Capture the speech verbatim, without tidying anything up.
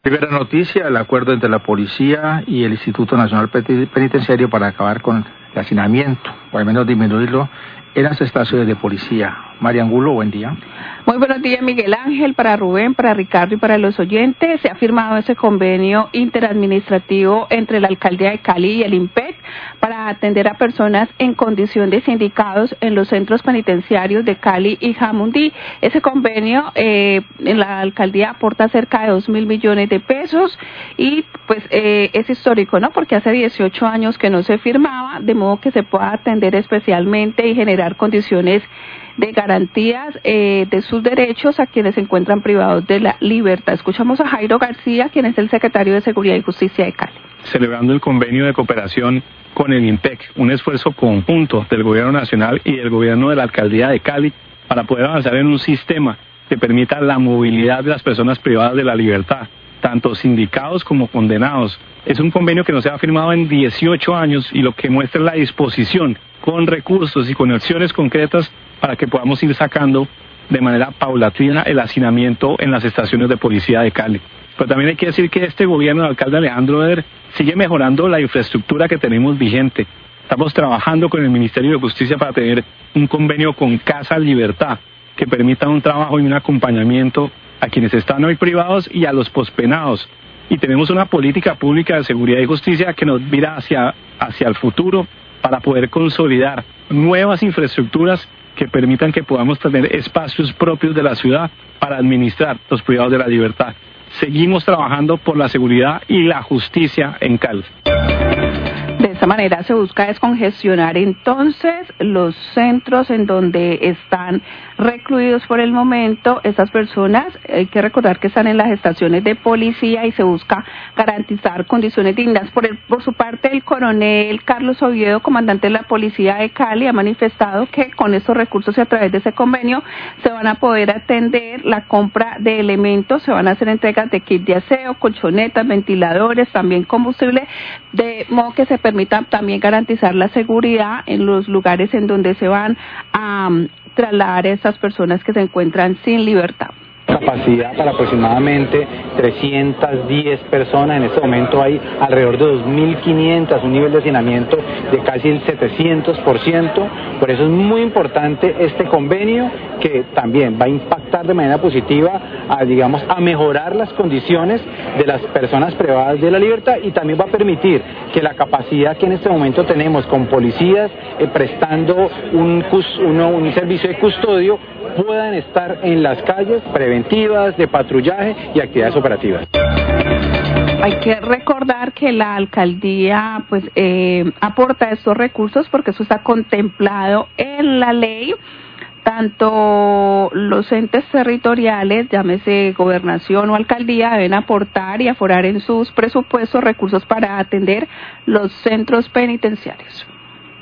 Primera noticia, el acuerdo entre la policía y el Instituto Nacional Penitenciario para acabar con el hacinamiento, o al menos disminuirlo, en las estaciones de policía. María Angulo, buen día. Muy buenos días, Miguel Ángel, para Rubén, para Ricardo y para los oyentes. Se ha firmado ese convenio interadministrativo entre la Alcaldía de Cali y el IMPEC para atender a personas en condición de sindicados en los centros penitenciarios de Cali y Jamundí. Ese convenio eh, en la Alcaldía aporta cerca de dos mil millones de pesos y pues eh, es histórico, ¿no? Porque hace dieciocho años que no se firmaba, de modo que se pueda atender especialmente y generar condiciones de garantías eh, de sus derechos a quienes se encuentran privados de la libertad. Escuchamos a Jairo García, quien es el secretario de Seguridad y Justicia de Cali. Celebrando el convenio de cooperación con el IMPEC, un esfuerzo conjunto del Gobierno Nacional y del Gobierno de la Alcaldía de Cali para poder avanzar en un sistema que permita la movilidad de las personas privadas de la libertad, tanto sindicados como condenados. Es un convenio que no se ha firmado en dieciocho años y lo que muestra es la disposición con recursos y con acciones concretas para que podamos ir sacando de manera paulatina el hacinamiento en las estaciones de policía de Cali. Pero también hay que decir que este gobierno del alcalde Alejandro Eder sigue mejorando la infraestructura que tenemos vigente. Estamos trabajando con el Ministerio de Justicia para tener un convenio con Casa Libertad que permita un trabajo y un acompañamiento a quienes están hoy privados y a los pospenados. Y tenemos una política pública de seguridad y justicia que nos mira hacia, hacia el futuro para poder consolidar nuevas infraestructuras que permitan que podamos tener espacios propios de la ciudad para administrar los privados de la libertad. Seguimos trabajando por la seguridad y la justicia en Cali. De esta manera se busca descongestionar entonces los centros en donde están recluidos por el momento estas personas. Hay que recordar que están en las estaciones de policía y se busca garantizar condiciones dignas. Por, el, por su parte, el coronel Carlos Oviedo, comandante de la Policía de Cali, ha manifestado que con estos recursos y a través de ese convenio se van a poder atender la compra de elementos, se van a hacer entregas de kit de aseo, colchonetas, ventiladores, también combustible, de modo que se permita también garantizar la seguridad en los lugares en donde se van a um, trasladar a esas personas que se encuentran sin libertad. Capacidad para aproximadamente trescientas diez personas. En este momento hay alrededor de dos mil quinientas, un nivel de hacinamiento de casi el setecientos por ciento. Por eso es muy importante este convenio que también va a impactar de manera positiva a, digamos, a mejorar las condiciones de las personas privadas de la libertad y también va a permitir que la capacidad que en este momento tenemos con policías eh, prestando un, uno, un servicio de custodio puedan estar en las calles preventivas, de patrullaje y actividades operativas. Hay que recordar que la alcaldía pues eh, aporta estos recursos porque eso está contemplado en la ley. Tanto los entes territoriales, llámese gobernación o alcaldía, deben aportar y aforar en sus presupuestos recursos para atender los centros penitenciarios.